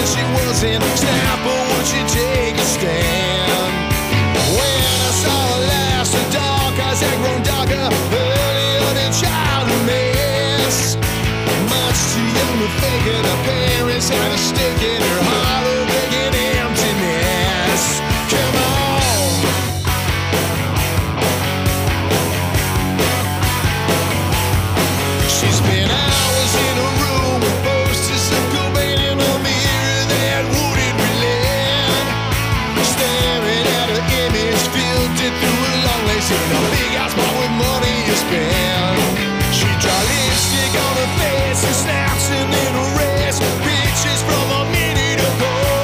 she wasn't snap, or would she take a stand? When I saw her last, her dark eyes had grown darker, earlier than child mess. Much too young to fake it, her parents had a stake in her heart, a begging emptiness. Come on. She spent hours in a room with posters of Cobain in a mirror that wouldn't relent. Staring at her image, filtered through a long lace in a big house bought with money you spend. She draw lipstick on her face and snaps and then a rest. Pictures from a minute ago.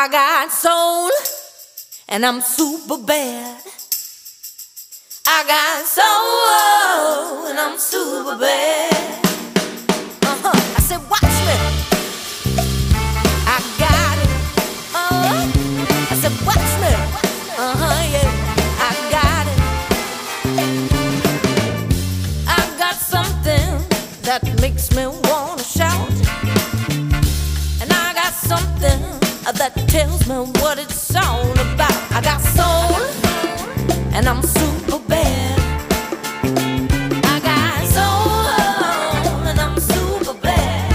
I got soul, and I'm super bad. I got soul, and I'm super bad. I said, watch me. I got it. I said, watch me. Yeah, I got it. I got something that makes me wanna shout, and I got something that tells me what it's all about. I got soul, and I'm super bad. I got soul, and I'm super bad.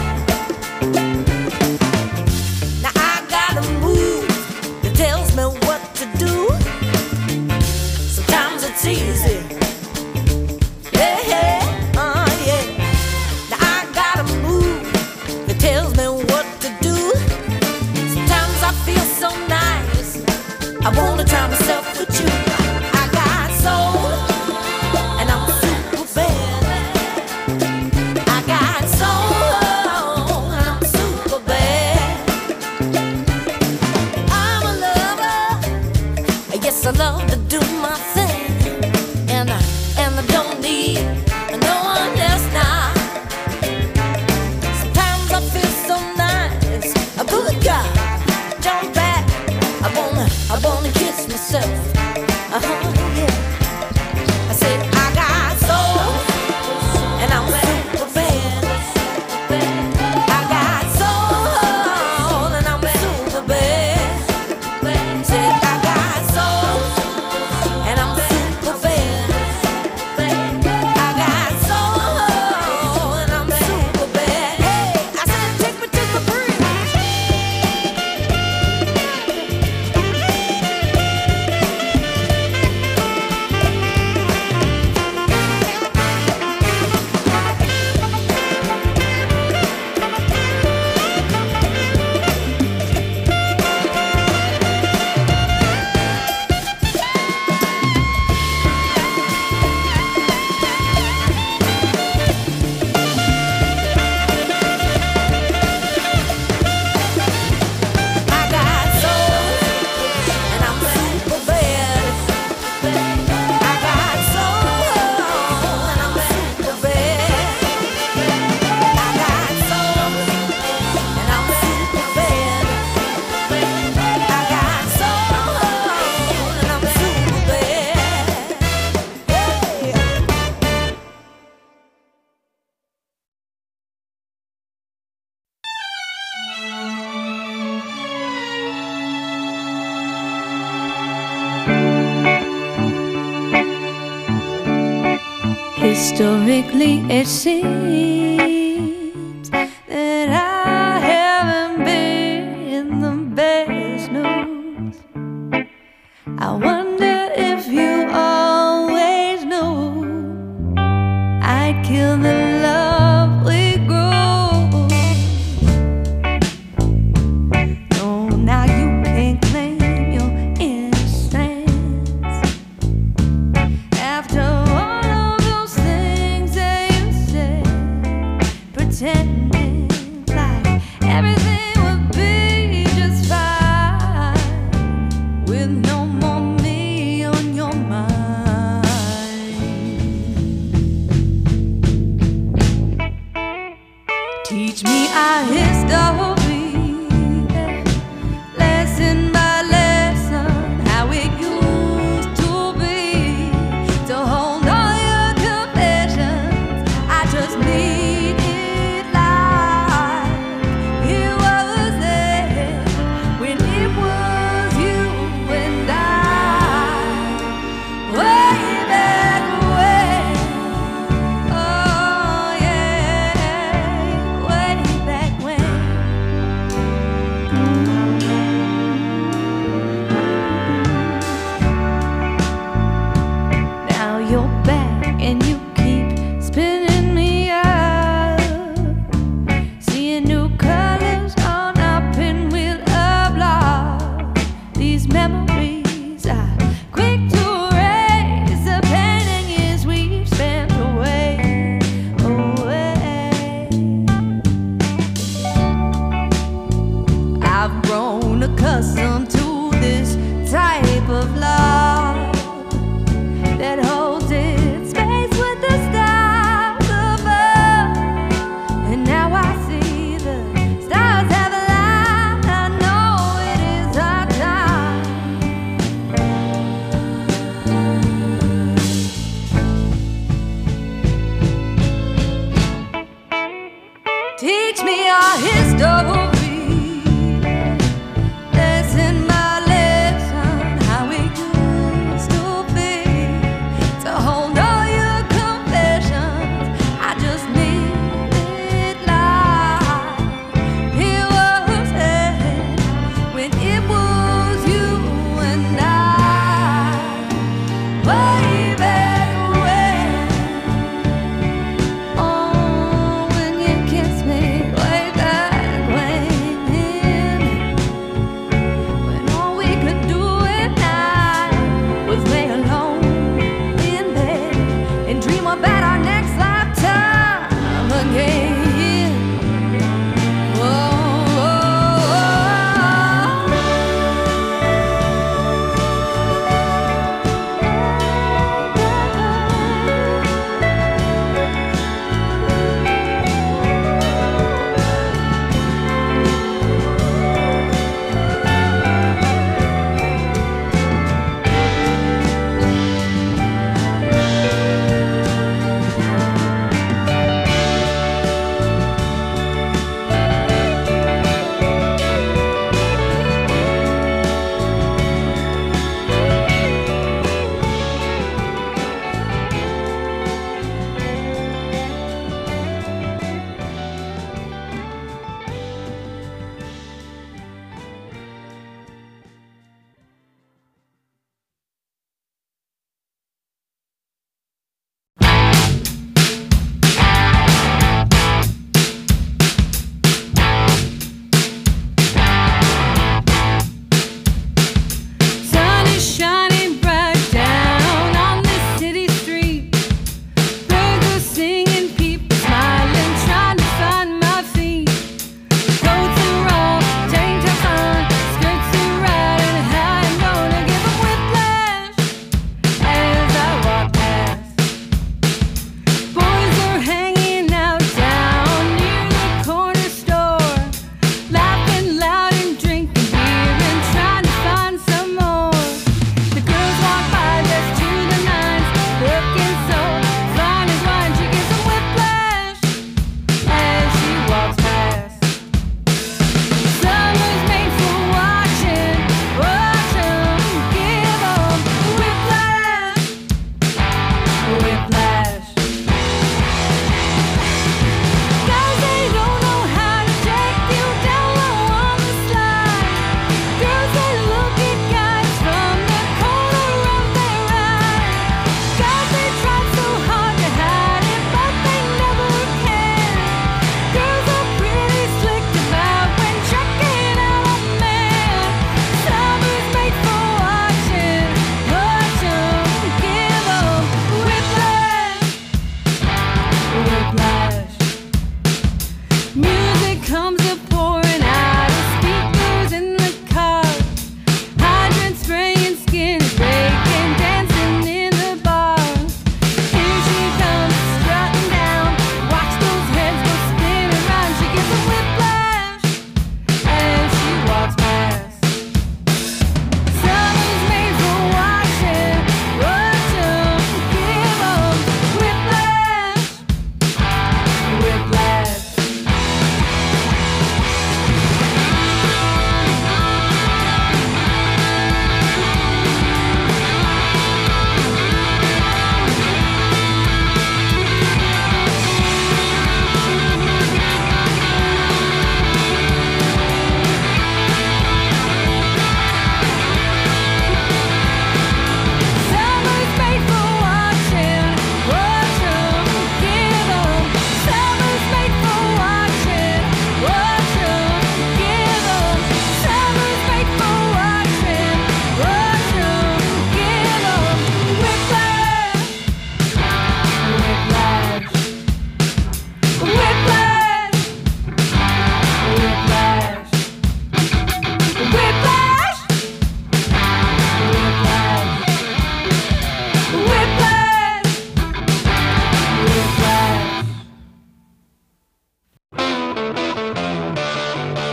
Now I got a move that tells me what to do. Sometimes it's easy. Yeah, yeah. Now I got a move that tells me what to do. Sometimes I feel so nice, I wanna try myself with you. I got soul, and I'm super bad. I got soul, and I'm super bad. I'm a lover, yes, I love to do my thing, and I don't need no one else now. Sometimes I feel so nice, a good guy, jump back, I wanna kiss myself. Yeah. I said I got soul, and I'm super bad. I got soul, and I'm super bad. Said I got soul, and I'm super bad. I got soul, and I'm super bad. Hey, I said take me to the bridge. I got soul, and I'm super bad. I got soul, and I'm super bad. I got soul, and I'm super bad. I got soul, and I'm super bad. Historically, it seems that I haven't been the best news. I wonder if you always knew I'd kill the love we grew. No, now you can't claim your innocence after all of those things that you said, pretending like everything would be just fine with no more me on your mind. Teach me our history, lesson by lesson, how it used to be. To hold all your confessions, I just need it like it was there when it was you and I, way back when. Oh yeah, way back when. Now you're back and you keep spinning me up, seeing new colors on our pinwheel of love. These memories are quick to erase the pain and years we've spent away, away. I've grown grown accustomed to this type of love that holds its space with the stars above. And now I see the stars have aligned. I know it is our time. Teach me our history. Lesson by lesson, how we grew.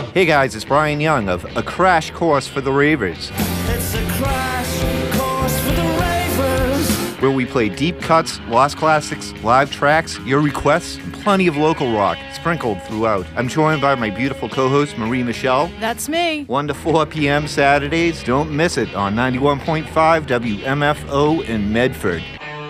Hey guys, it's Brian Young of A Crash Course for the Ravers. It's a crash course for the ravers. Where we play deep cuts, lost classics, live tracks, your requests, and plenty of local rock sprinkled throughout. I'm joined by my beautiful co-host Marie Michelle. That's me. 1 to 4 p.m. Saturdays. Don't miss it on 91.5 WMFO in Medford.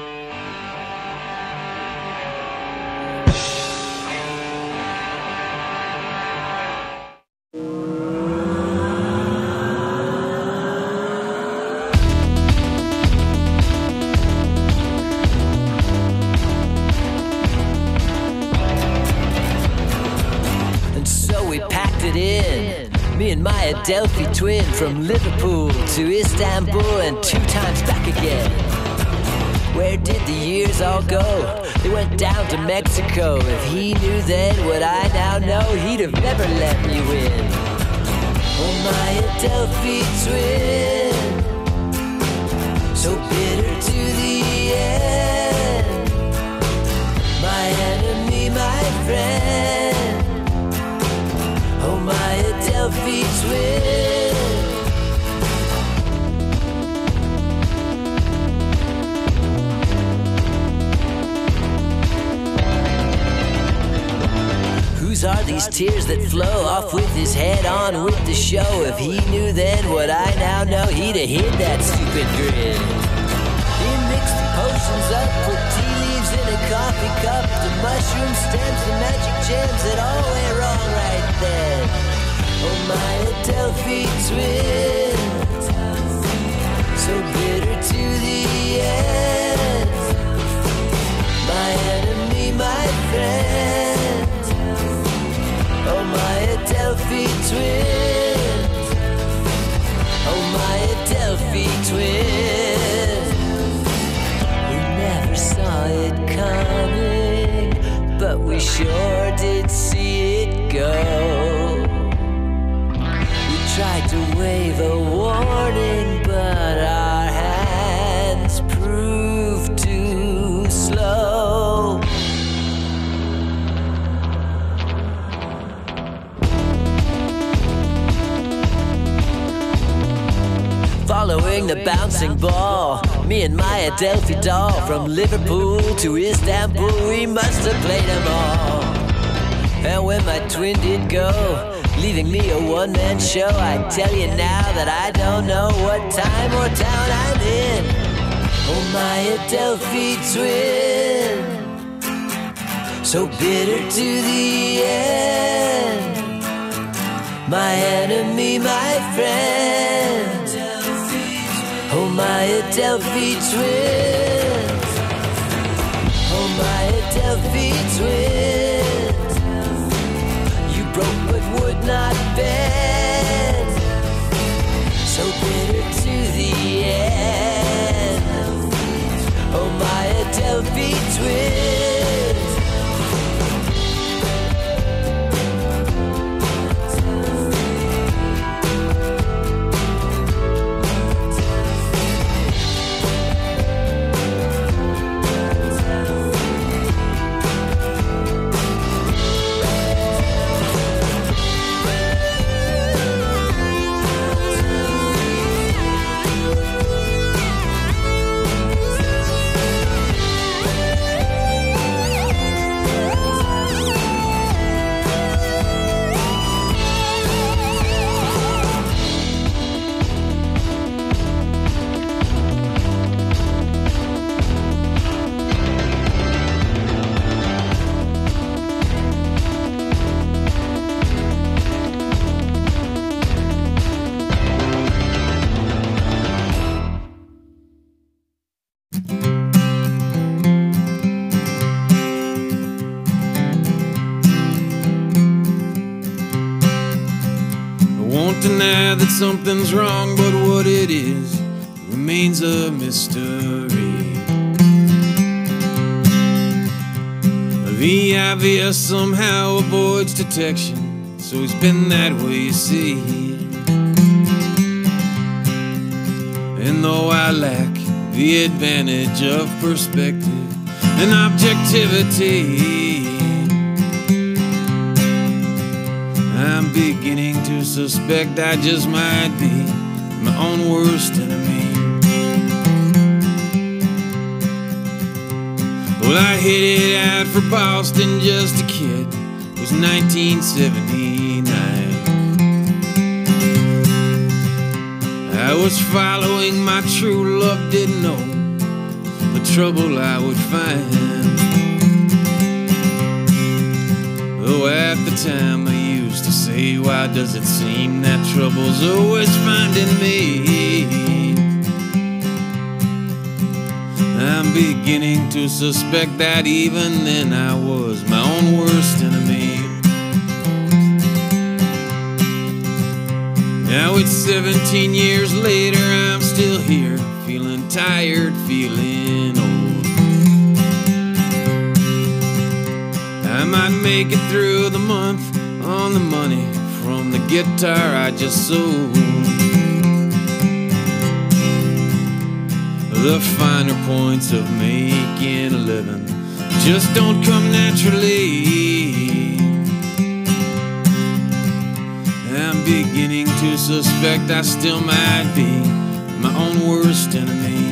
My Adelphi twin from Liverpool to Istanbul and 2 times back again. Where did the years all go? They went down to Mexico. If he knew then what I now know, he'd have never let me win. Oh, my Adelphi twin, so bitter to the end. My enemy, my friend. Oh, my Adelphi twin. Whose are these tears that flow off with his head on with the show? If he knew then what I now know, he'd have hid that stupid grin. He mixed the potions up, put tea leaves in a coffee cup, the mushroom stems, the magic gems that all went wrong right then. Oh, my Adelphi twin, so bitter to the end. My enemy, my friend. Oh, my Adelphi twin. Oh, my Adelphi twin. We never saw it coming, but we sure did see it go. Tried to wave a warning, but our hands proved too slow. Following the bouncing ball, me and my Adelphi doll, from Liverpool to Istanbul, we must have played them all. And when my twin did go, leaving me a one-man show, I tell you now that I don't know what time or town I'm in. Oh, my Adelphi twin, so bitter to the end. My enemy, my friend. Oh, my Adelphi twin. Oh, my Adelphi twin. Broke but would not bend, so bitter to the end. Oh, my Adelphi twin. Deny that something's wrong, but what it is remains a mystery. VIVS somehow avoids detection, so it's been that way, you see. And though I lack the advantage of perspective and objectivity, I'm beginning to suspect I just might be my own worst enemy. Well, I headed out for Boston just a kid. It was 1979. I was following my true love, didn't know the trouble I would find. Oh, at the time I used to say, why does it seem that trouble's always finding me? I'm beginning to suspect that even then I was my own worst enemy. Now it's 17 years later, I'm still here, feeling tired, feeling old. I might make it through the month on the money from the guitar I just sold. The finer points of making a living just don't come naturally. I'm beginning to suspect I still might be my own worst enemy.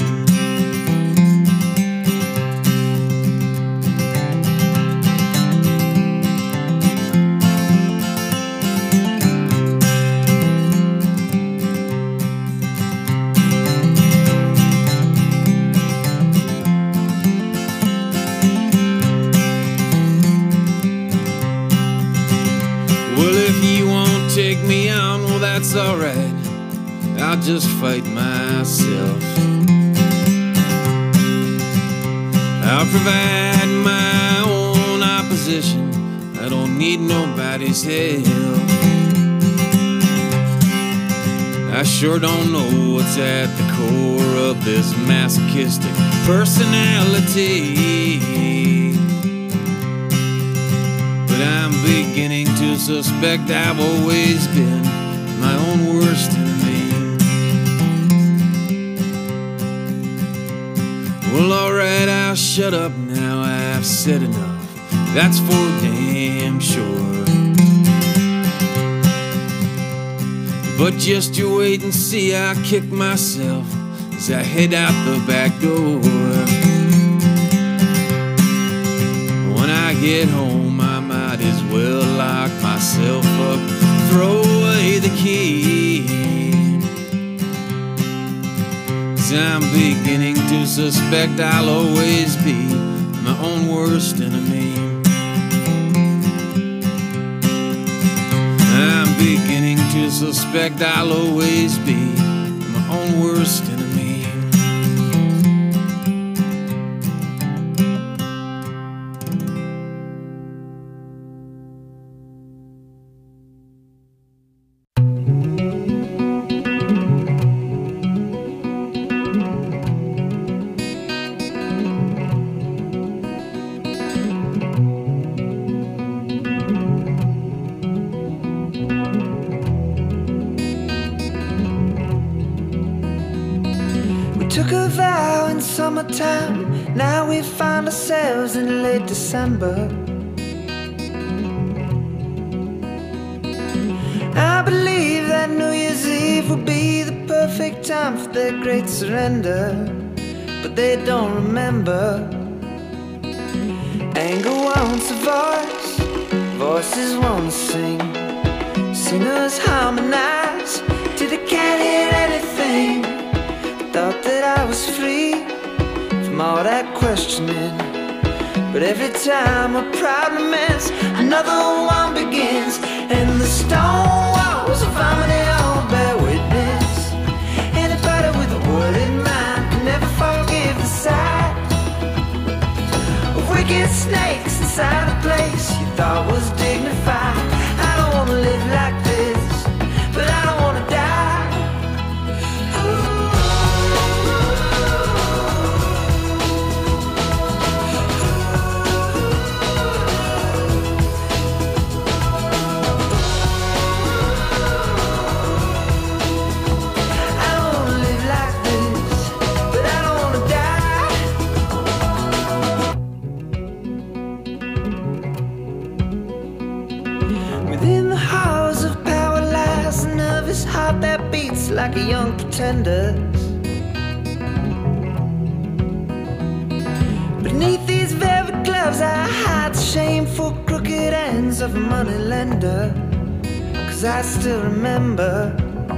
Take me on, well that's alright, I'll just fight myself. I'll provide my own opposition, I don't need nobody's help. I sure don't know what's at the core of this masochistic personality, but I'm beginning to suspect I've always been my own worst enemy. Well, alright, I'll shut up now, I've said enough, that's for damn sure. But just you wait and see, I'll kick myself as I head out the back door. When I get home, I might as well lock myself up, throw away the key. 'Cause I'm beginning to suspect I'll always be my own worst enemy. I'm beginning to suspect I'll always be my own worst enemy. Took a vow in summertime, now we find ourselves in late December. I believe that New Year's Eve will be the perfect time for their great surrender, but they don't remember. Anger wants a voice, voices want to sing, singers harmonize till they can't hear anything. Thought that I was free from all that questioning, but every time a problem ends, another one begins, and the stone walls of harmony all bear witness. Anybody with a word in mind can never forgive the sight of wicked snakes inside a place you thought was dignified. I don't wanna live like this, but I don't wanna die. like a young pretender. Beneath these velvet gloves I hide the shameful crooked ends of a moneylender. 'Cause I still remember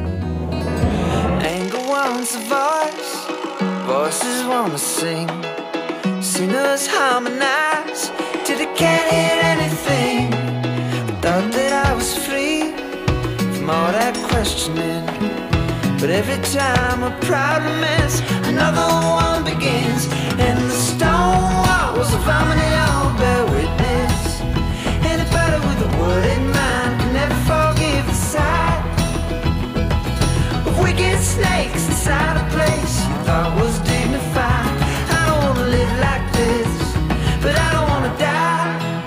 anger wants a voice, voices wanna sing, singers harmonize till they can't hear anything. Thought that I was free from all that questioning, but every time a problem ends, another one begins. And the stone walls of harmony all bear witness. Anybody with a word in mind can never forgive the sight of wicked snakes inside a place you thought was dignified. I don't wanna live like this, but I don't wanna die.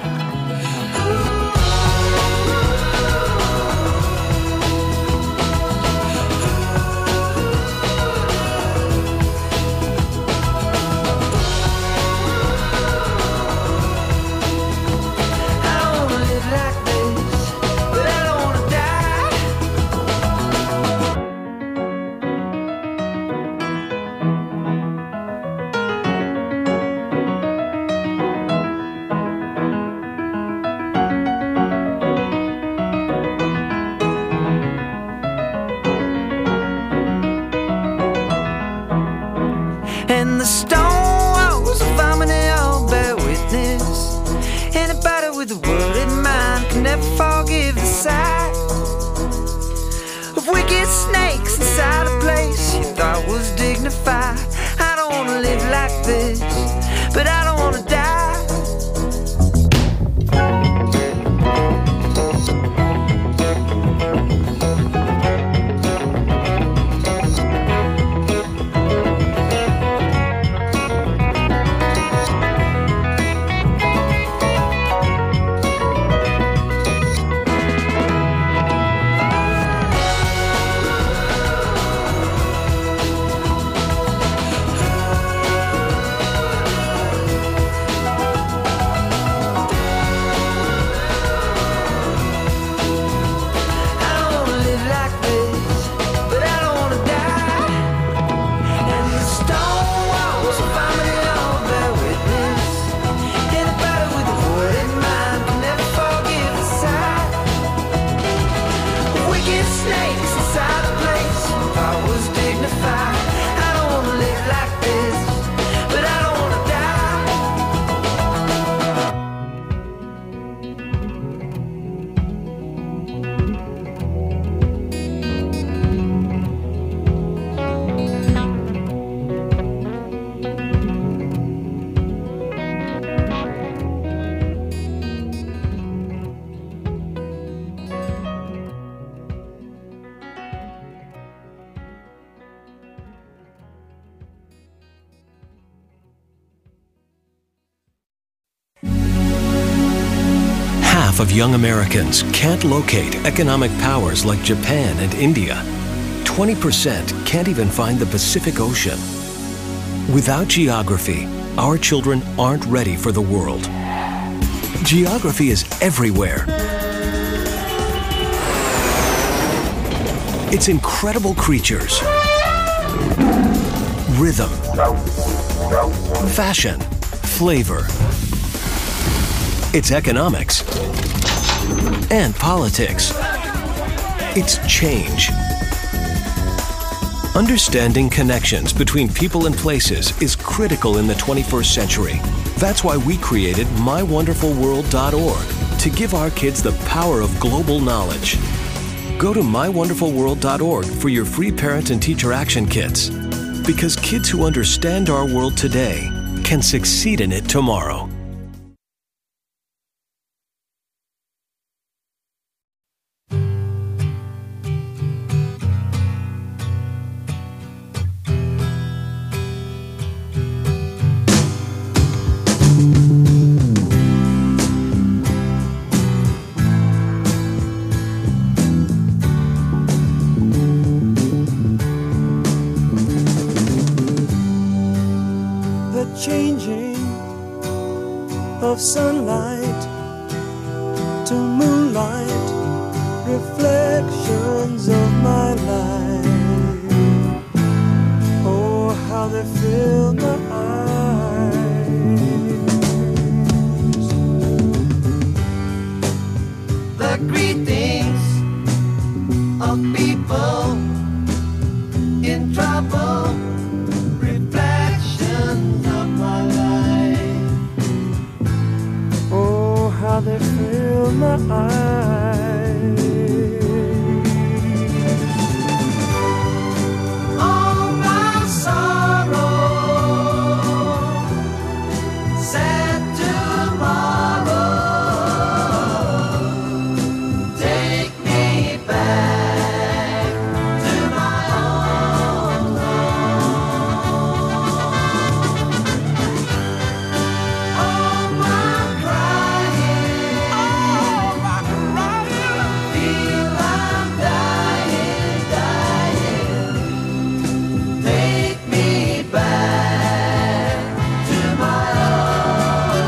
And the stone walls of harmony all bear witness. Anybody with a word in mind can never forgive the sight of wicked snakes inside a place you thought was dignified. I don't wanna live like this, but I don't wanna die. Half of young Americans can't locate economic powers like Japan and India. 20% can't even find the Pacific Ocean. Without geography, our children aren't ready for the world. Geography is everywhere. It's incredible creatures, rhythm, fashion, flavor. It's economics and politics. It's change. Understanding connections between people and places is critical in the 21st century. That's why we created MyWonderfulWorld.org to give our kids the power of global knowledge. Go to MyWonderfulWorld.org for your free parent and teacher action kits. Because kids who understand our world today can succeed in it tomorrow. Changing of sunlight to moonlight, reflections of my life. of people in trouble, reflections of my life. Oh, how they fill my eyes. All my sorrow, sad tomorrow, take me back to my own home. All my crying, feel I'm dying, dying. Take me back to my own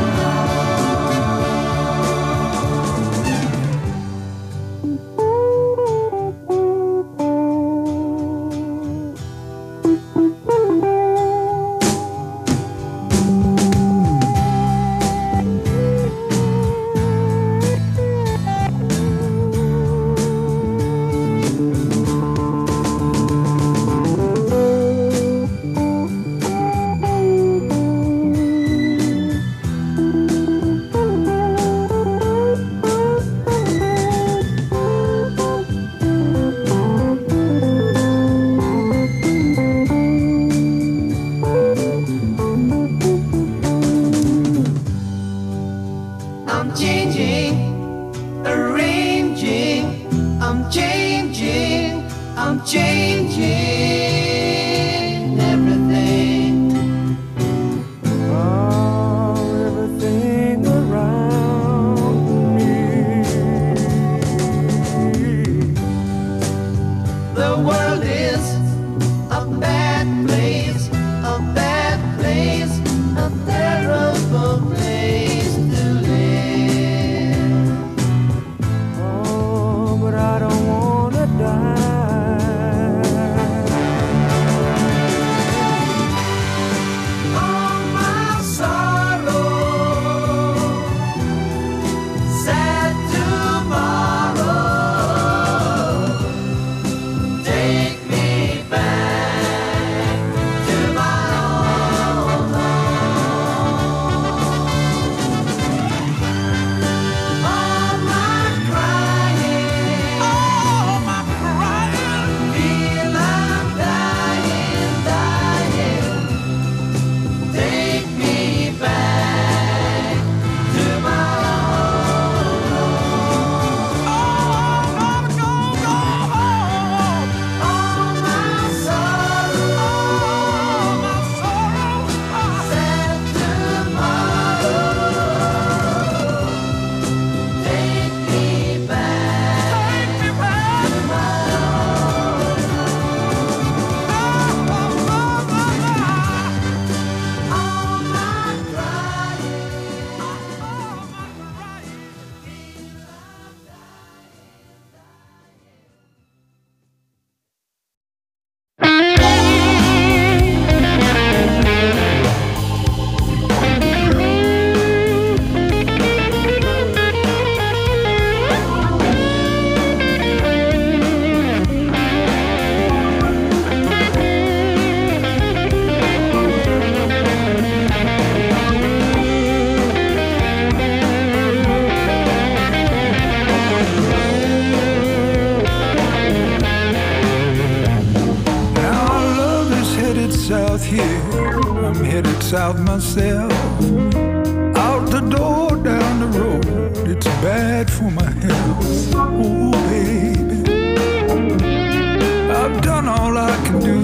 I'm changing, arranging, I'm changing, I'm changing everything. Oh, everything around me. The world is a bad place, a bad place, a terrible place to live. Oh, but I don't wanna die. All my sorrow, sad tomorrow, take me back to my own home. All my crying, feel I'm dying, dying. Take me back to my own home. All my sorrow, sad tomorrow, take me back to my own home. All my crying, Now our love is headed south here. I'm headed south myself. Out the door, down the road. It's bad for my health. Oh, baby. I've done all I can do.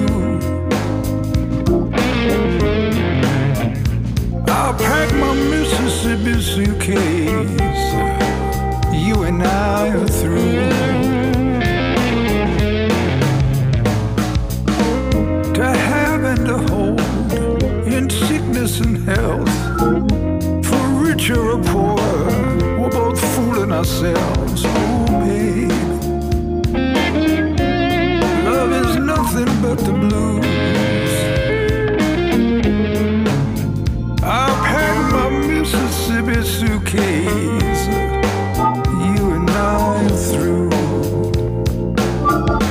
I'll pack my Mississippi suitcase. You and I are through. To have and to hold in sickness and health, for richer or poorer, we're both fooling ourselves. Oh, babe, love is nothing but the blues. I'll pack my Mississippi suitcase. You and I are through.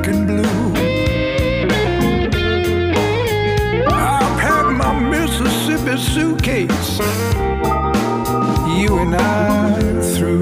black and blue. I'll pack my Mississippi suitcase, you and I through.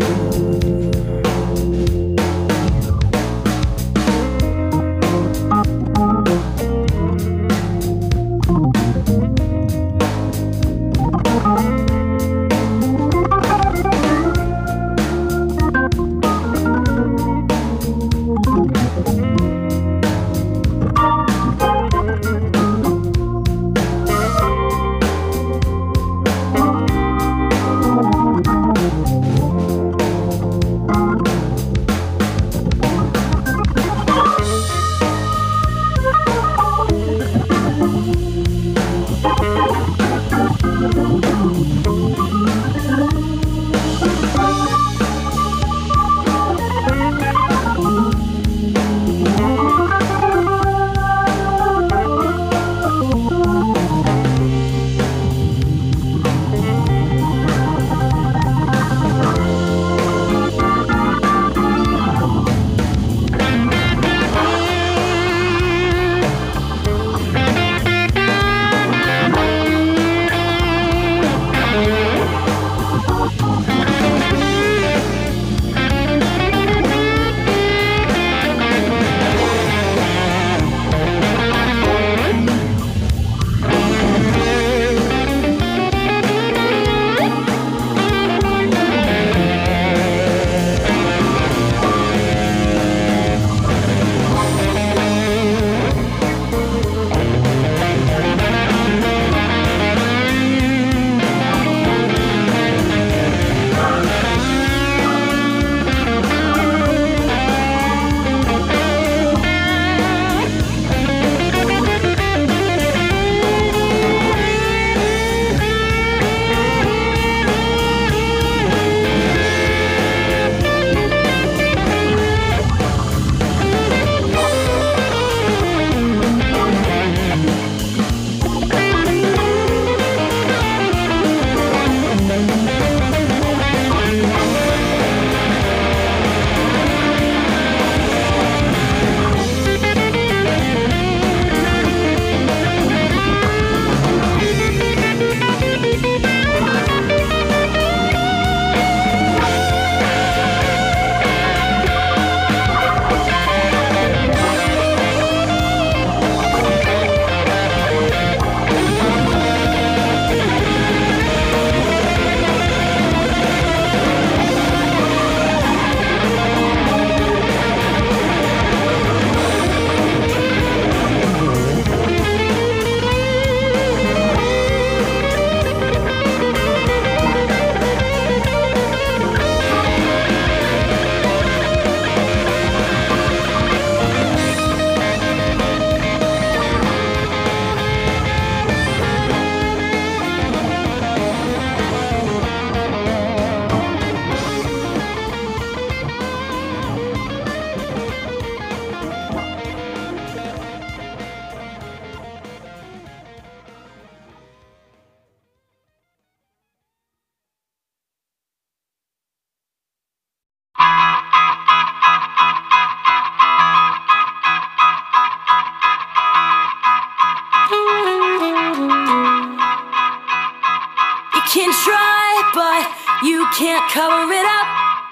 can try, but you can't cover it up.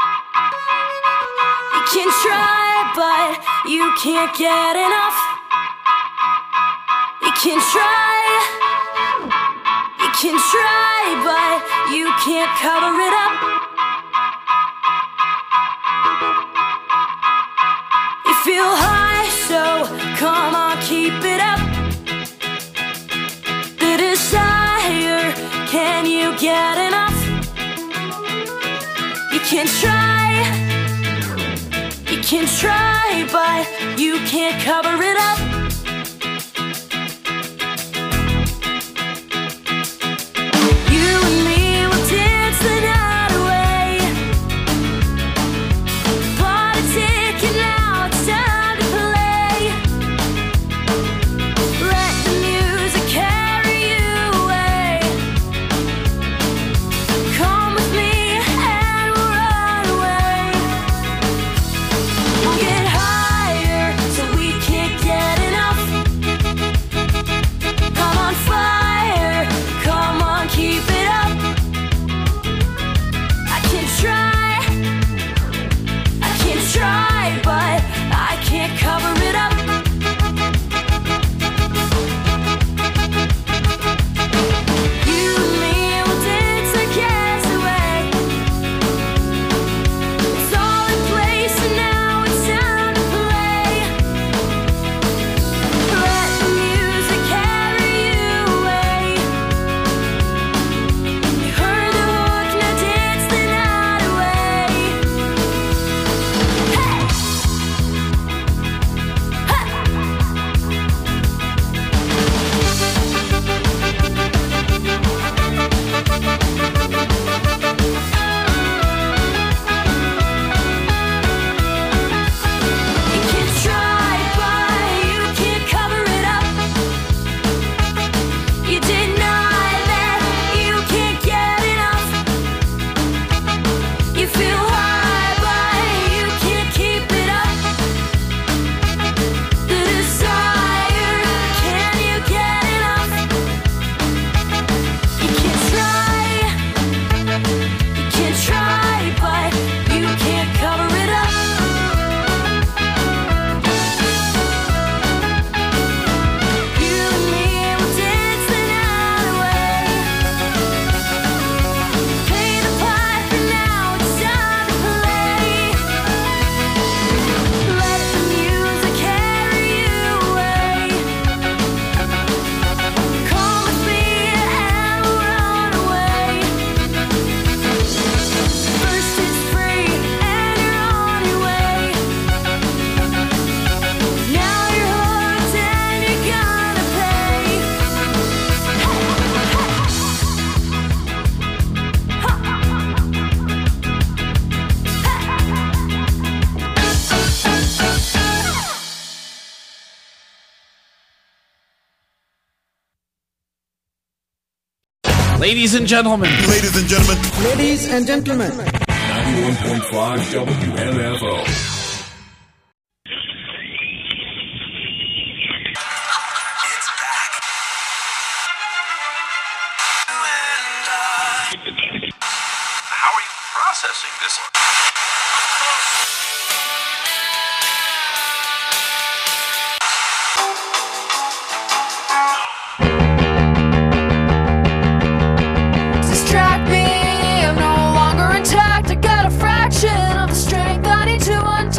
You can try, but you can't get enough. You can try, but you can't cover it up. You feel high, so come on, keep it up. The desire, can you get enough? You can try, but you can't cover it up. You and me will dance the night away. Party ticket now, it's time to play. Let the music carry you away. Come with me and we'll run away. We'll get higher so we Ladies and gentlemen. Ladies and gentlemen. Ladies and gentlemen. 91.5 WMFO. How are you processing this? Distract me, I'm no longer intact. I got a fraction of the strength I need to undo.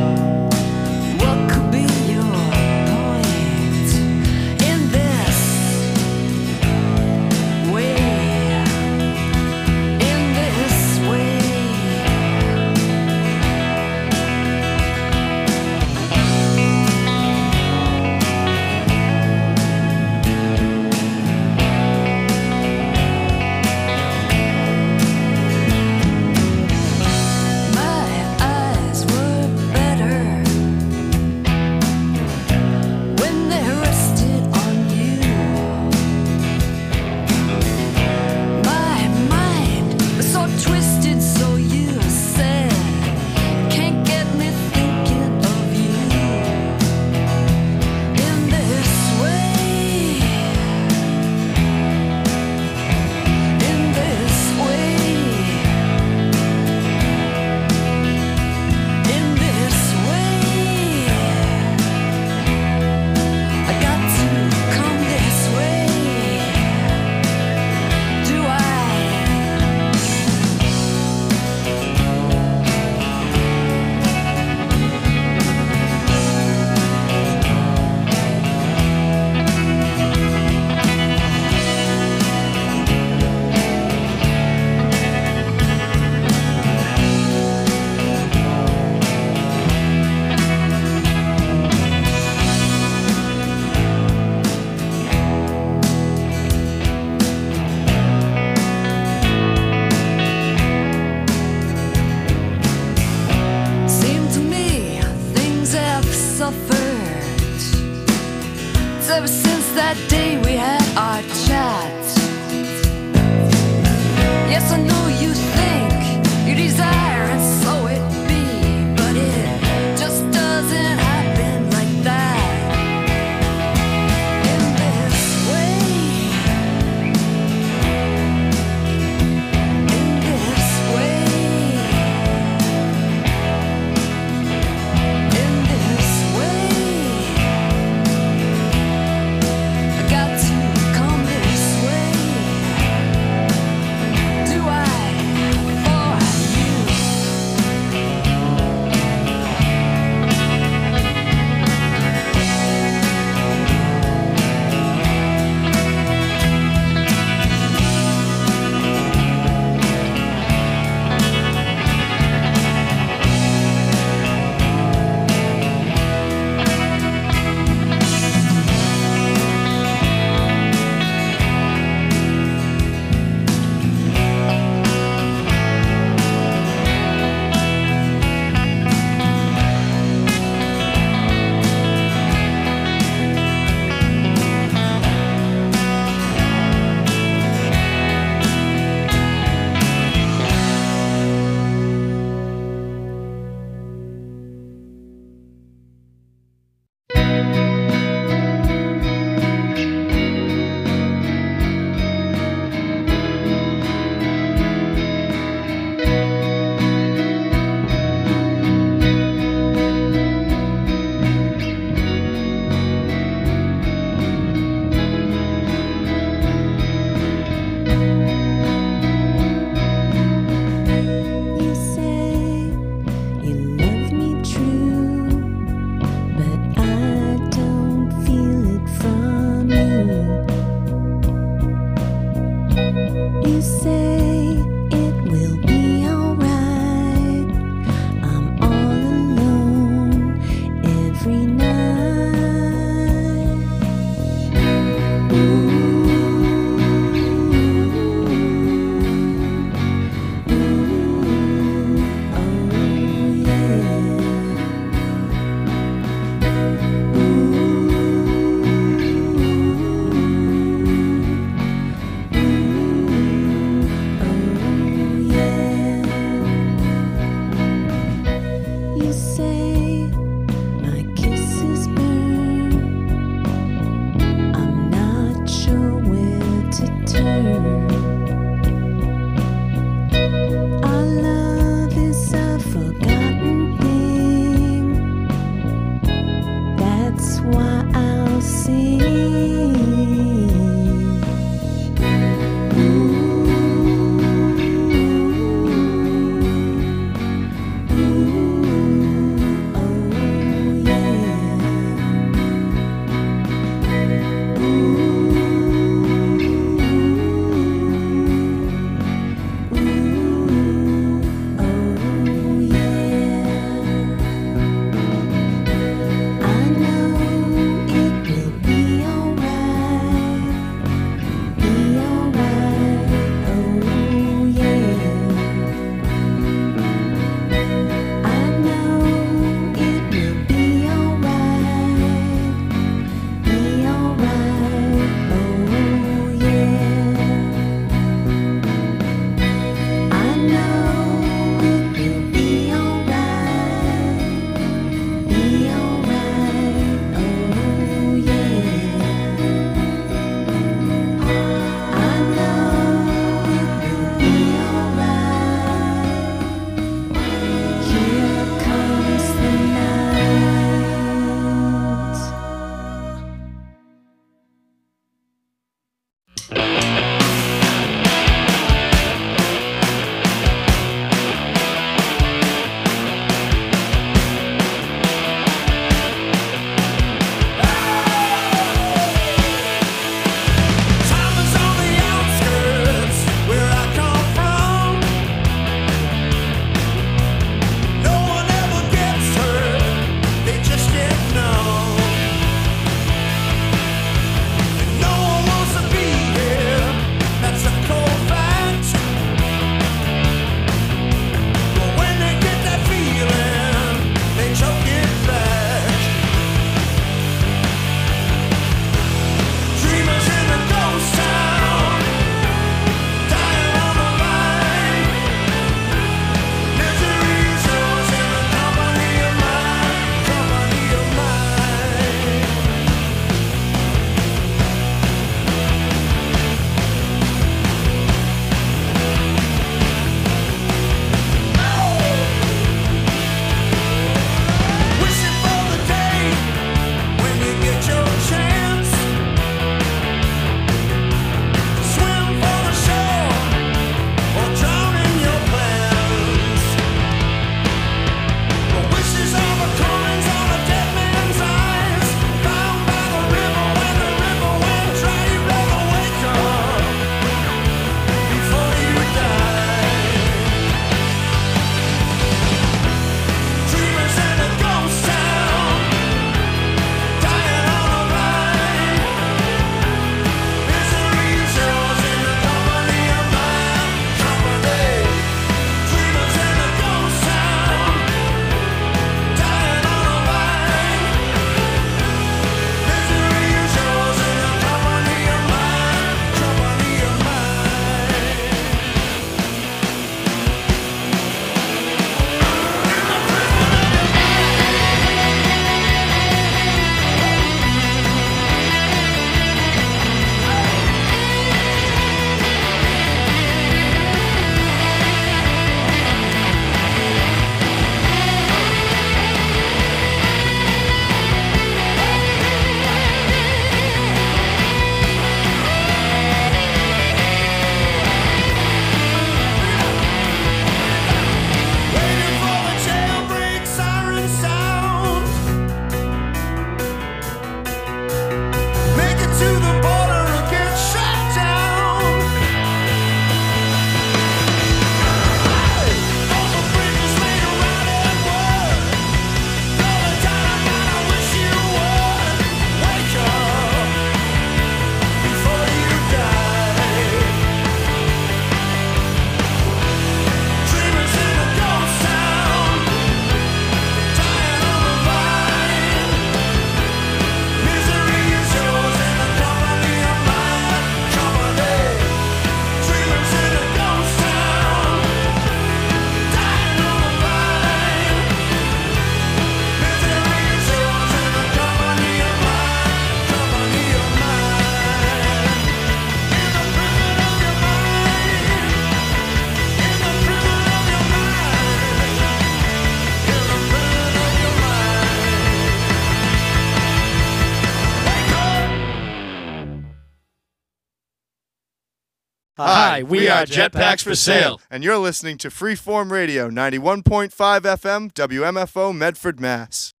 Hi, we are Jetpacks for Sale. And you're listening to Freeform Radio, 91.5 FM, WMFO, Medford, Mass.